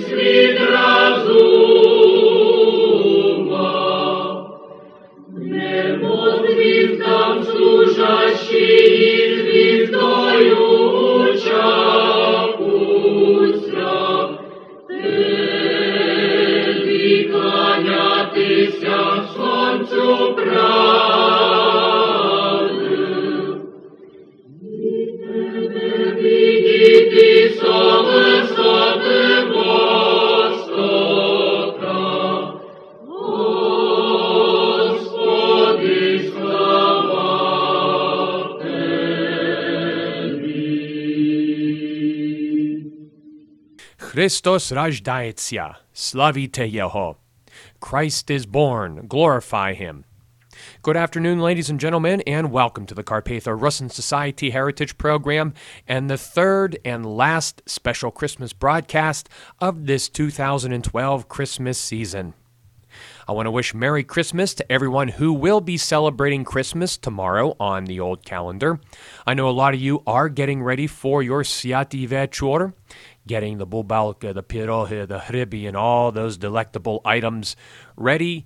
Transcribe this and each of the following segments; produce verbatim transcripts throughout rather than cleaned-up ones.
Christos rождается, slavite Jeho. Christ is born, glorify him. Good afternoon, ladies and gentlemen, and welcome to the Carpatho-Russin Society Heritage Program and the third and last special Christmas broadcast of this two thousand twelve Christmas season. I want to wish Merry Christmas to everyone who will be celebrating Christmas tomorrow on the old calendar. I know a lot of you are getting ready for your Sviatý večer, getting the bubalka, the pirohy, the hryby, and all those delectable items ready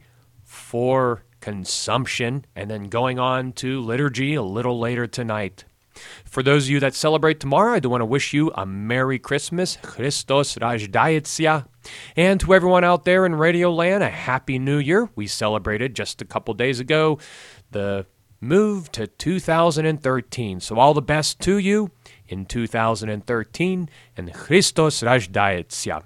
for consumption, and then going on to liturgy a little later tonight. For those of you that celebrate tomorrow, I do want to wish you a Merry Christmas, Christos rождается, and to everyone out there in Radio Land, a Happy New Year. We celebrated just a couple days ago the move to two thousand thirteen, so all the best to you in two thousand thirteen, and Christos rождается.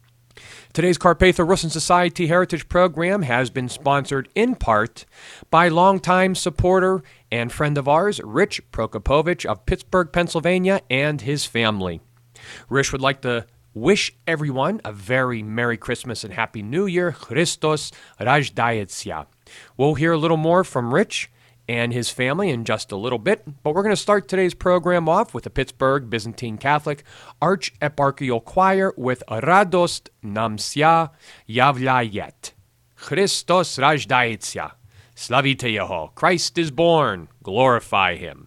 Today's Carpatho-Russin Society Heritage Program has been sponsored in part by longtime supporter and friend of ours, Rich Prokopovich of Pittsburgh, Pennsylvania, and his family. Rich would like to wish everyone a very Merry Christmas and Happy New Year. Christos rождается. We'll hear a little more from Rich and his family in just a little bit, but we're going to start today's program off with the Pittsburgh Byzantine Catholic Archeparchial Choir with Radost nam sia являет. Christos rождается. Slavite Jeho. Christ is born. Glorify him.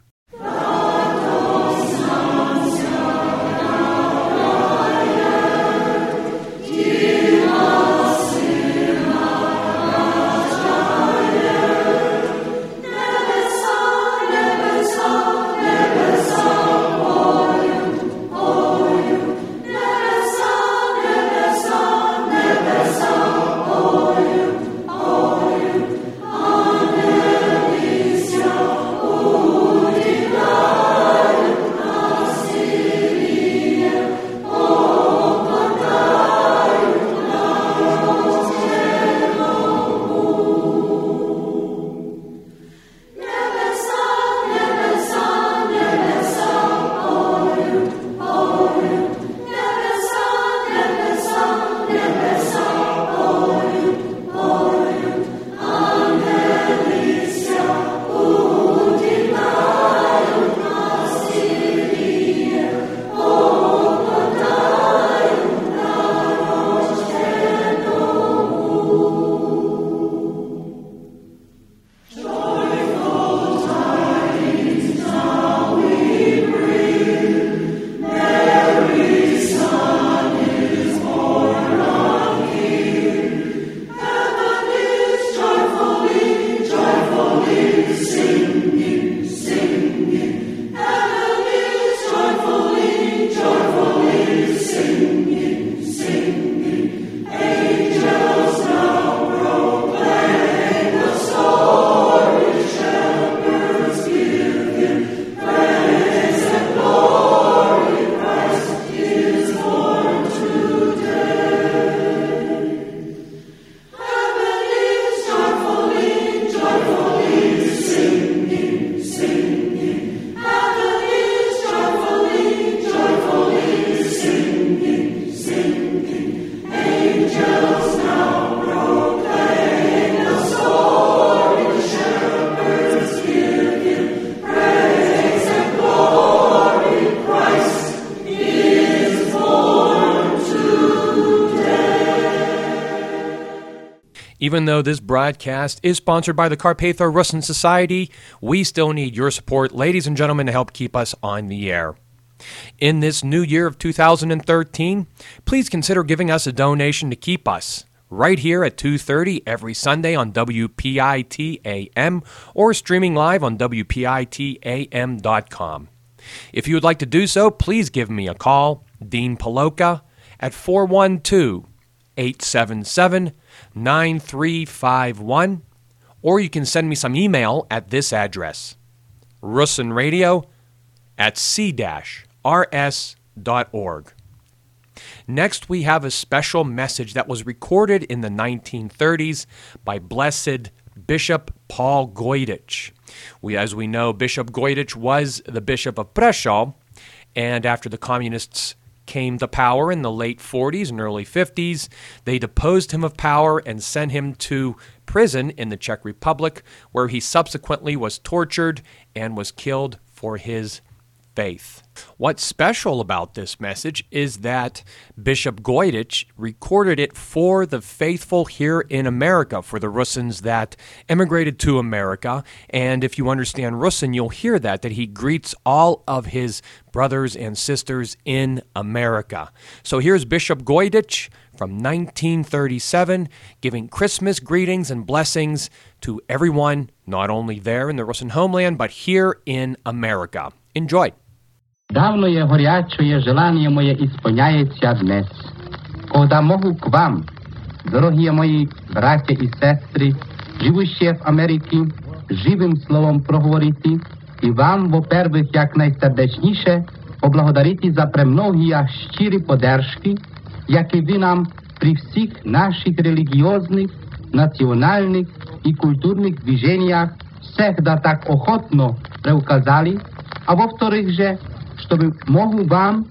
Even though this broadcast is sponsored by the Carpatho-Russin Society, we still need your support, ladies and gentlemen, to help keep us on the air. In this new year of two thousand thirteen, please consider giving us a donation to keep us right here at two thirty every Sunday on W P I T A M or streaming live on W P I T A M dot com. If you would like to do so, please give me a call, Dean Paloka, at four one two, eight seven seven, nine three five one, or you can send me some email at this address, russinradio at c r s dot org. Next, we have a special message that was recorded in the nineteen thirties by Blessed Bishop Paul Gojdich. We, as we know, Bishop Gojdich was the Bishop of Prešov, and after the communists came to power in the late forties and early fifties, they deposed him of power and sent him to prison in the Czech Republic, where he subsequently was tortured and was killed for his faith. What's special about this message is that Bishop Gojdich recorded it for the faithful here in America, for the Russians that emigrated to America. And if you understand Russian, you'll hear that, that he greets all of his brothers and sisters in America. So here's Bishop Gojdich from nineteen thirty-seven giving Christmas greetings and blessings to everyone, not only there in the Russian homeland, but here in America. Enjoy. Давно je горячее желание мое исполняется днес, когда могу к вам, дорогие мои братья и сестры, живущие в Америке, живым словом проговорити и вам, во-первых, як найсердечніше поблагодарити за премногие щирі подержки, які ви нам при всіх наших релігіозних, національних і культурних движениях всегда так охотно преуказали, а во-вторых же, чтобы могу вам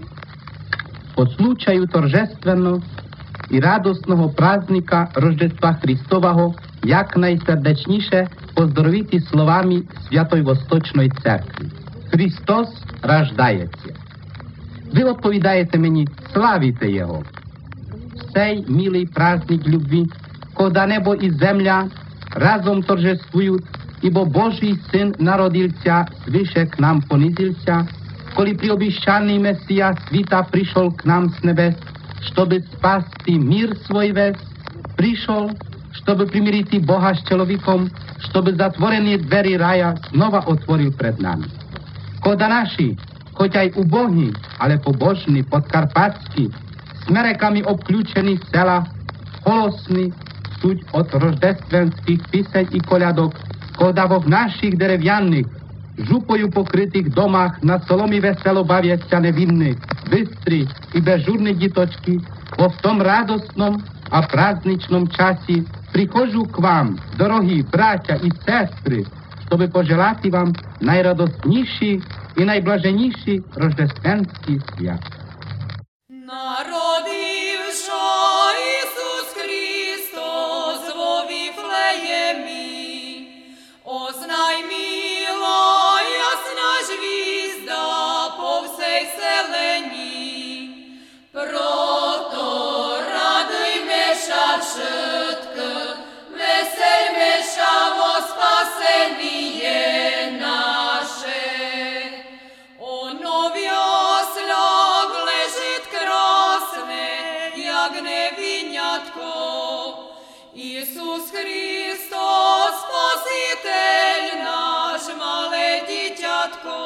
по случаю торжественного и радостного праздника Рождества Христового як найсердечніше поздоровити словами Святої Восточної Церкви. Христос рождається. Ви відповідаєте мені, славіте Його. В цей милий праздник любви, коли небо і земля разом торжествують, ибо Божий Син народився, свише к нам понизился, коли приобещанный Мессия світа пришел к нам с небес, чтобы спасти мир свой весь, пришел, чтобы примирить Бога с человеком, чтобы затворенные двери рая снова отворил пред нами. Кода наши, хотя й убогі, але побожні, подкарпатські, смереками обключені села, голосні, суть от рождественських пісень і колядок, кода в наших дерев'яних, жупою покритих домах на соломі весело бавяться невинні, бистрі і безжурні діточки, во в том радостном, а праздничном часі приходжу к вам, дорогі браття і сестри, щоб пожелати вам найрадосніші і найблаженніші рождественські свята. Народившо Ісус Христос во Вифлеємі, ознайміло ясна звізда по всей селені, прото радуймеша вшитки, весельмеша во спасеніє наше. Оно в яслях лежить красне, як невинятко, Ісус Христос, Спаситель наш, мале дитятко.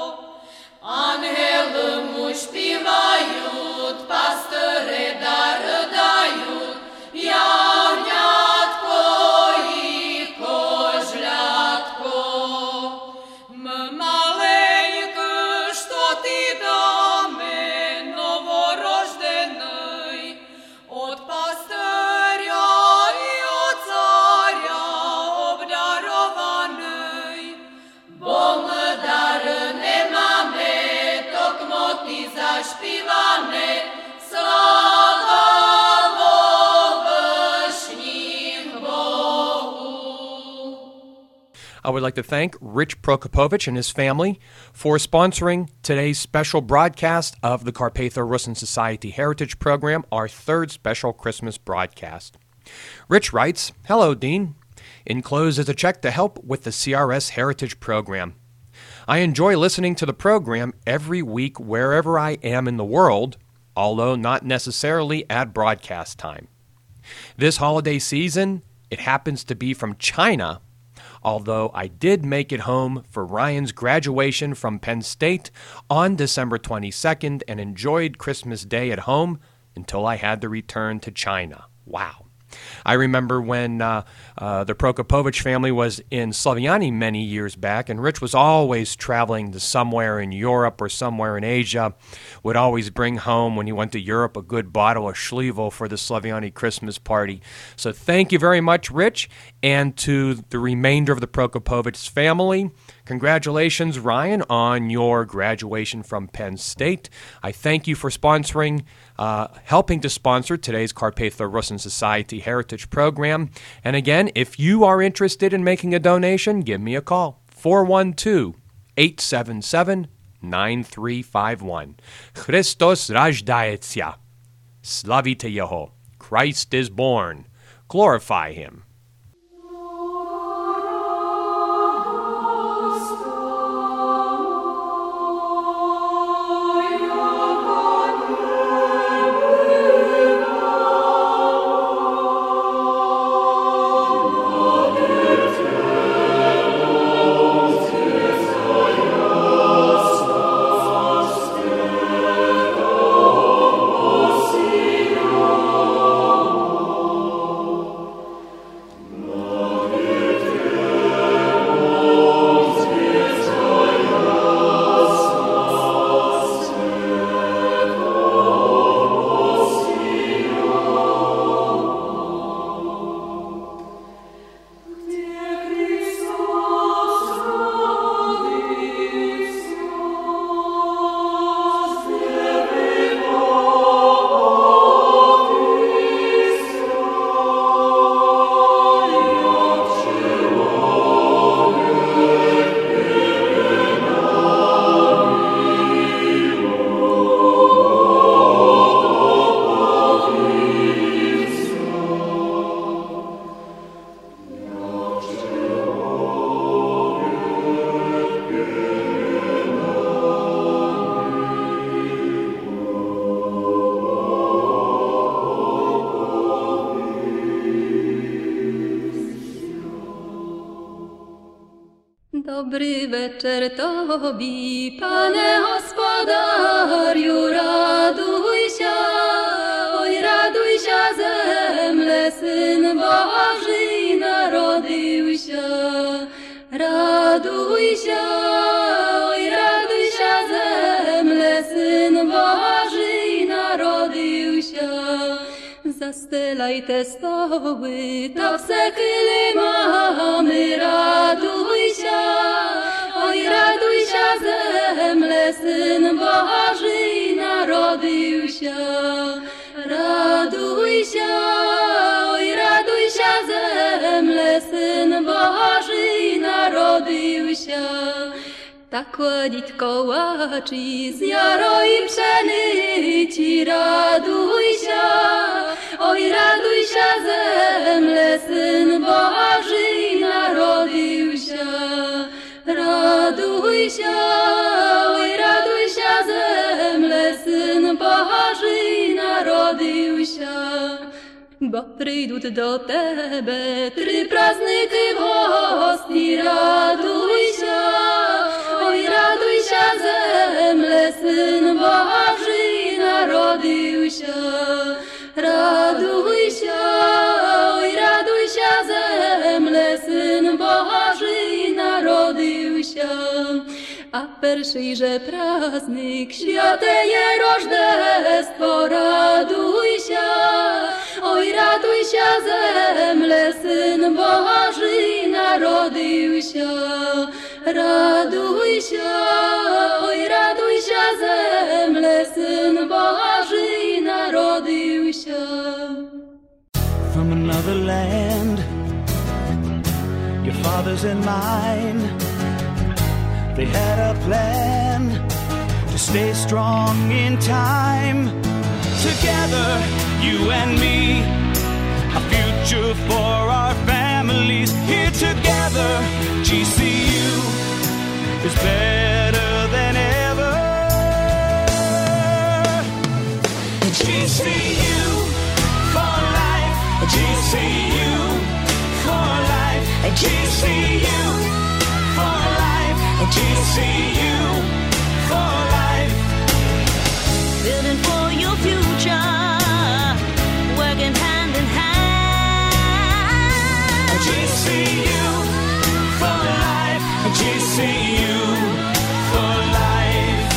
Ангели му співають, пастири да ридають, ягнятко і козлятко. Ми маленькі, що ти даме, новорождений, от пастиря і от царя обдарований. Бо ми дари не маме, токмо ти зашпіване, слава Вовишнім Богу. I would like to thank Rich Prokopovich and his family for sponsoring today's special broadcast of the Carpatho-Russin Society Heritage Program, our third special Christmas broadcast. Rich writes, "Hello, Dean. Enclosed is a check to help with the C R S Heritage Program. I enjoy listening to the program every week wherever I am in the world, although not necessarily at broadcast time. This holiday season, it happens to be from China, although I did make it home for Ryan's graduation from Penn State on December twenty-second and enjoyed Christmas Day at home until I had to return to China. Wow. I remember when uh, uh, the Prokopovich family was in Slaviani many years back, and Rich was always traveling to somewhere in Europe or somewhere in Asia, would always bring home, when he went to Europe, a good bottle of Schlivo for the Slaviani Christmas party. So thank you very much, Rich, and to the remainder of the Prokopovich family. Congratulations, Ryan, on your graduation from Penn State. I thank you for sponsoring, uh, helping to sponsor today's Carpatho Russian Society Heritage Program. And again, if you are interested in making a donation, give me a call, four one two, eight seven seven, nine three five one. Christos rождается. Slavite Yeho. Christ is born. Glorify him. Dobry wieczór Tobie, Panie Gospodarzu, raduj się, oj raduj się zemle, Syn Boży narodził się. Raduj się, oj raduj się zemle, Syn Boży narodził się. Zastylaj te stoły, to wsekyle mamy, raduj się, oj raduj się zemle, Syn Boży narodził się. Raduj się, oj raduj się zemle, Syn Boży narodził się. Tak kładzić kołaczy z jaro i pszenicy, raduj się, oj raduj się zemle, Syn Boży narodził się. Raduj się, oj raduj się zemle, Syn Boży narodził się. Bo przyjdą do Tebe trzy prazniki w hostii, raduj się, oj raduj się zemle, Syn Boży narodził się. Raduj się, oj raduj się zemle, Syn Boży narodził się. A pierwszy praznik, święteje rożdestwo, raduj się, oj raduj się zemle, Syn Boży narodził się. Raduj się, oj raduj się zemle, Syn Boży narodził się. From another land, your father's and mine, they had a plan to stay strong in time. Together, you and me, a future for our families. Here together, G C U, is better than ever. G C U for life, G C U for life, G C U for life, G C U for life. Building for your future, working hand in hand. G C U for life, G C U for life.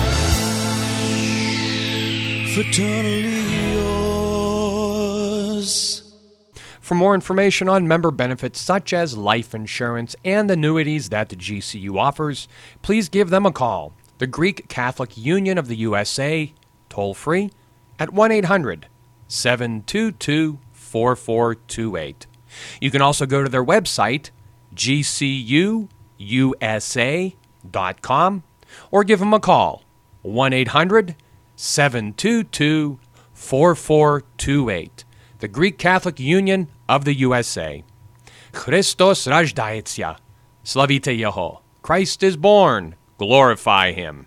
Fraternally yours. For more information on member benefits such as life insurance and annuities that the G C U offers, please give them a call. The Greek Catholic Union of the U S A, toll free, at one eight hundred, seven two two, four four two eight. You can also go to their website, G C U U S A dot com, or give them a call, one eight hundred, seven two two, four four two eight. The Greek Catholic Union of the U S A. Christos rajdaetsya. Slavite Yeho. Christ is born. Glorify him.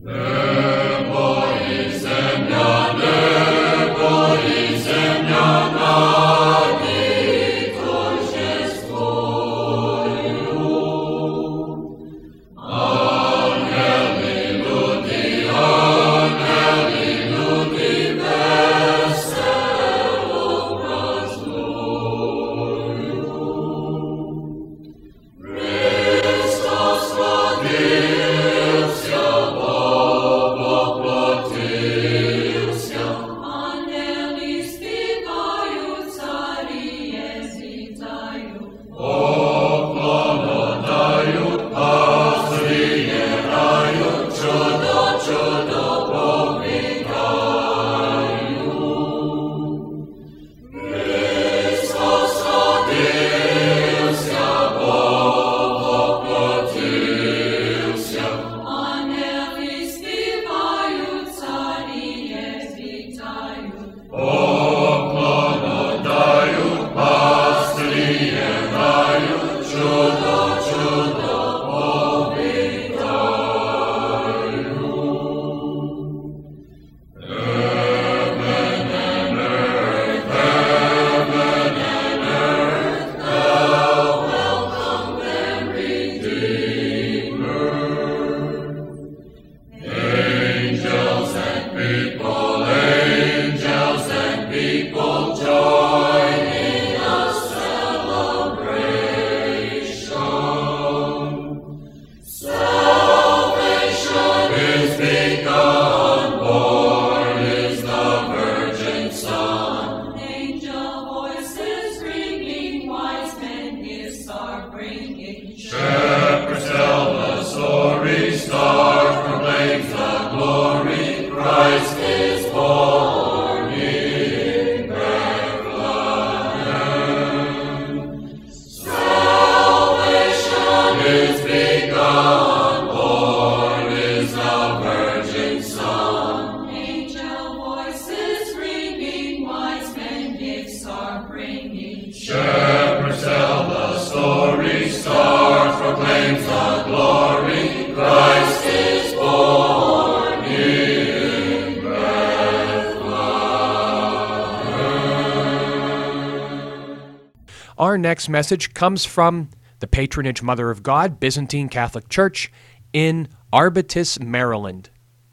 Our next message comes from the Patronage Mother of God Byzantine Catholic Church in Arbutus, Maryland.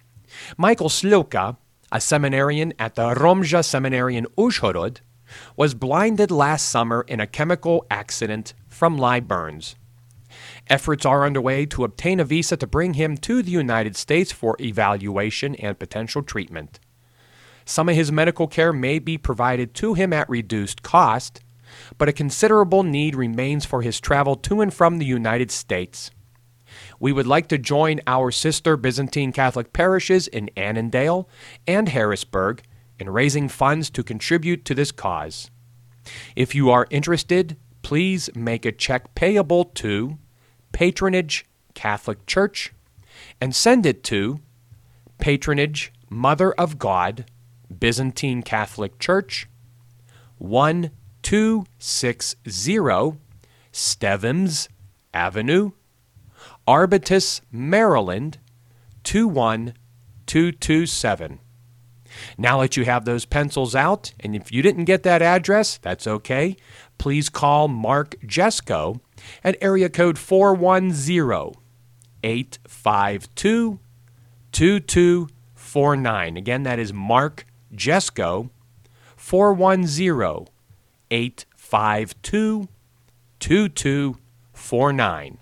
Michael Slilka, a seminarian at the Romja Seminary in Uzhhorod, was blinded last summer in a chemical accident from lye burns. Efforts are underway to obtain a visa to bring him to the United States for evaluation and potential treatment. Some of his medical care may be provided to him at reduced cost, but a considerable need remains for his travel to and from the United States. We would like to join our sister Byzantine Catholic parishes in Annandale and Harrisburg in raising funds to contribute to this cause. If you are interested, please make a check payable to Patronage Catholic Church and send it to Patronage Mother of God Byzantine Catholic Church, one two six zero Stephens Avenue, Arbutus, Maryland, two one two two seven. Now that you have those pencils out, and if you didn't get that address, that's okay. Please call Mark Jesko at area code four one zero, eight five two, two two four nine. Again, that is Mark Jesko, four one zero, eight five two, two two four nine.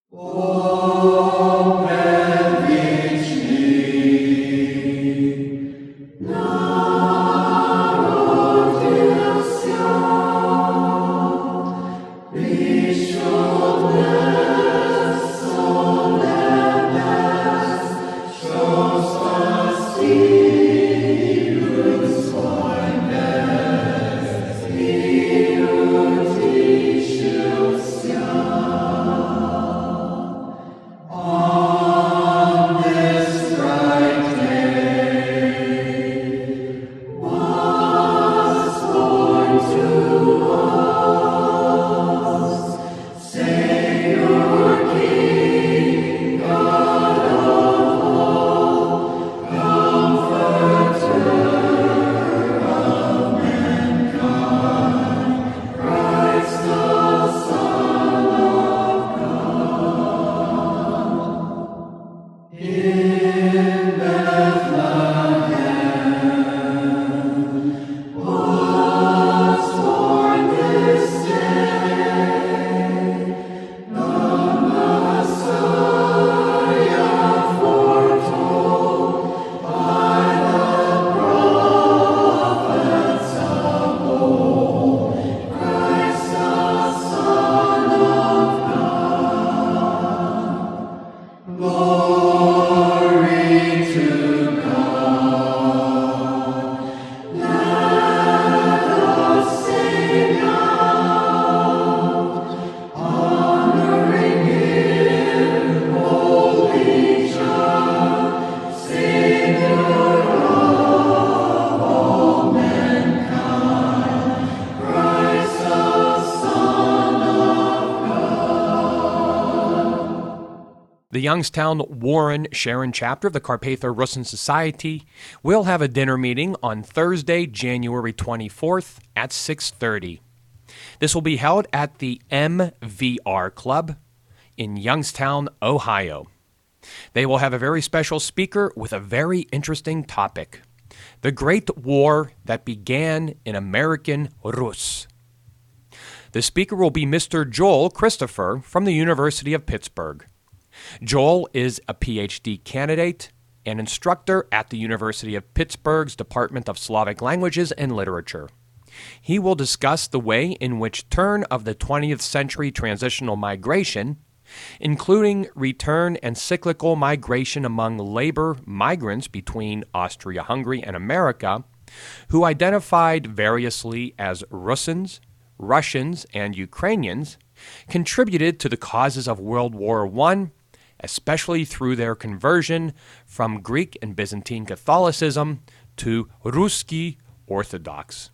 The Youngstown Warren Sharon chapter of the Carpathia Rusyn Society will have a dinner meeting on Thursday, January twenty-fourth at six thirty. This will be held at the M V R Club in Youngstown, Ohio. They will have a very special speaker with a very interesting topic: the Great War that began in American Rus. The speaker will be Mister Joel Christopher from the University of Pittsburgh. Joel is a P H D candidate and instructor at the University of Pittsburgh's Department of Slavic Languages and Literature. He will discuss the way in which turn of the twentieth century transitional migration, including return and cyclical migration among labor migrants between Austria-Hungary and America, who identified variously as Russians, Russians, and Ukrainians, contributed to the causes of World War One, especially through their conversion from Greek and Byzantine Catholicism to Ruski Orthodox.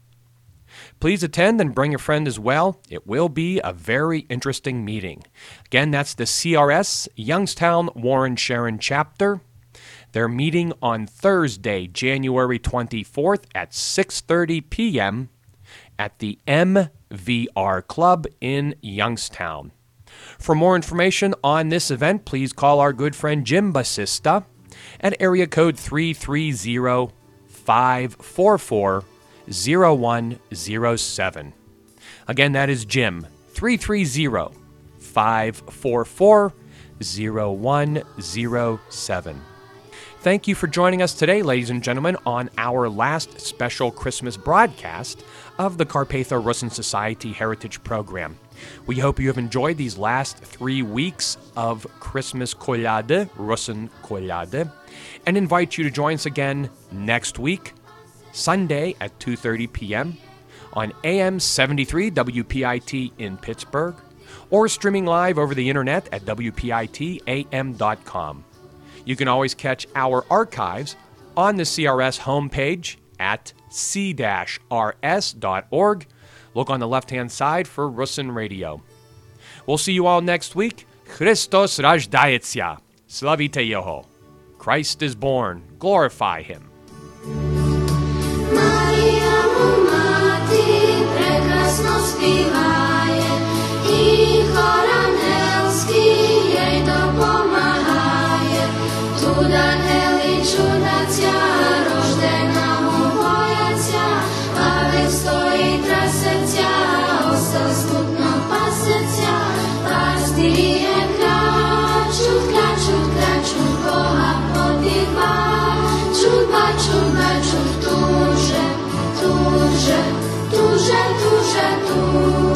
Please attend and bring a friend as well. It will be a very interesting meeting. Again, that's the C R S Youngstown Warren Sharon chapter. They're meeting on Thursday, January twenty-fourth at six thirty p.m. at the M V R Club in Youngstown. For more information on this event, please call our good friend Jim Basista at area code three three zero, five four four, zero one zero seven. Again, that is Jim, three three zero, five four four, zero one zero seven. Thank you for joining us today, ladies and gentlemen, on our last special Christmas broadcast of the Carpathia Rusyn Society Heritage Program. We hope you have enjoyed these last three weeks of Christmas Kolyada, Rusyn Kolyada, and invite you to join us again next week, Sunday at two thirty p.m. on A M seventy-three W P I T in Pittsburgh, or streaming live over the internet at W P I T A M dot com. You can always catch our archives on the C R S homepage at c r s dot org. Look on the left-hand side for Rusyn Radio. We'll see you all next week. Christos рождается. Slavite Jeho. Christ is born. Glorify him. Maria mu mati prekrasno spievaje i chor anhelský jej dopomáhaje. Tuda heli čudacia, roždeného bojacia, a vek stojí trasecia, osel smutno pasecia, pastýrie kráču, kráču, kráču, Boha podýva, čudba, čudba, čud, túže, túže, túže, túže, túže.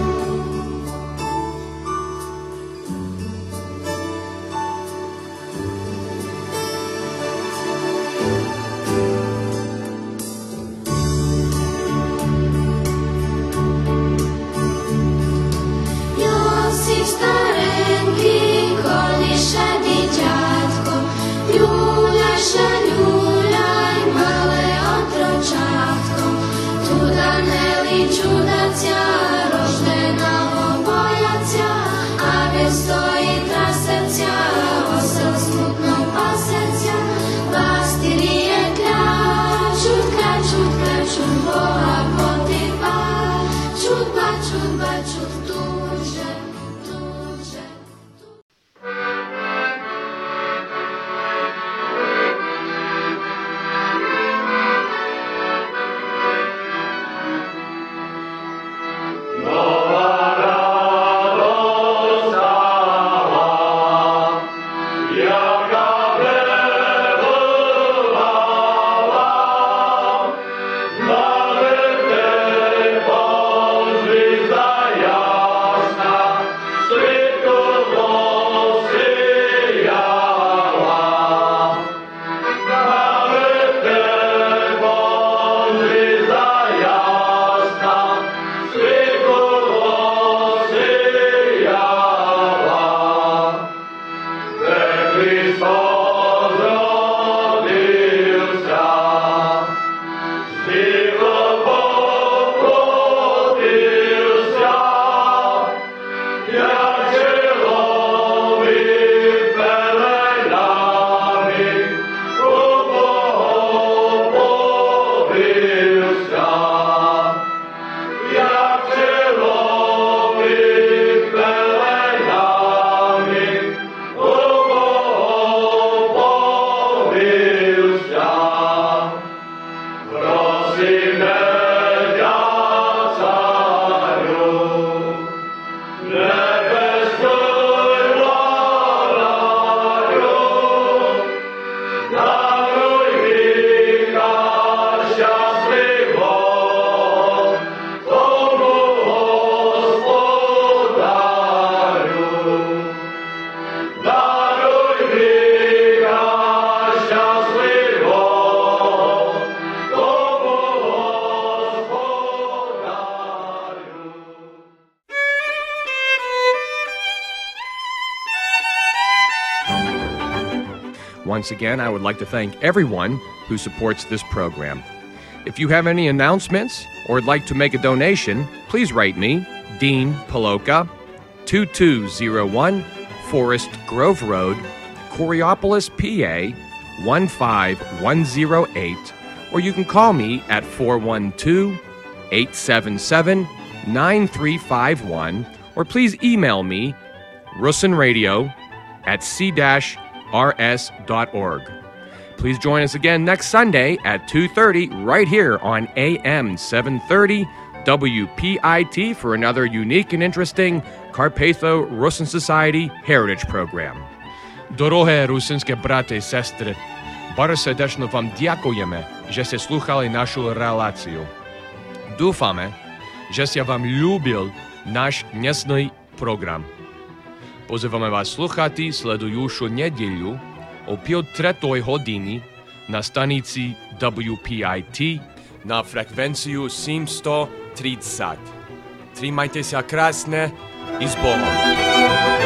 Once again, I would like to thank everyone who supports this program. If you have any announcements or would like to make a donation, please write me, Dean Paloka, two two zero one Forest Grove Road, Coriopolis, P A, one five one zero eight, or you can call me at four one two, eight seven seven, nine three five one, or please email me, russinradio at c dash r s dot org. Please join us again next Sunday at two thirty right here on A M seven thirty W P I T for another unique and interesting Carpatho-Rusyn Society Heritage Program. Дороге русинські брати і сестри, bardzo serdecznie wam dziękujemy, że słuchali naszą relację. Dúfame, że wam lubił nasz dnešný program. Pozývame vás sluchati sledujušu nedjeľu o pol tretoj hodiny na stanici W P I T na frekvenciu sedemsto tridsať. Trimajte sa krásne i s Bohom.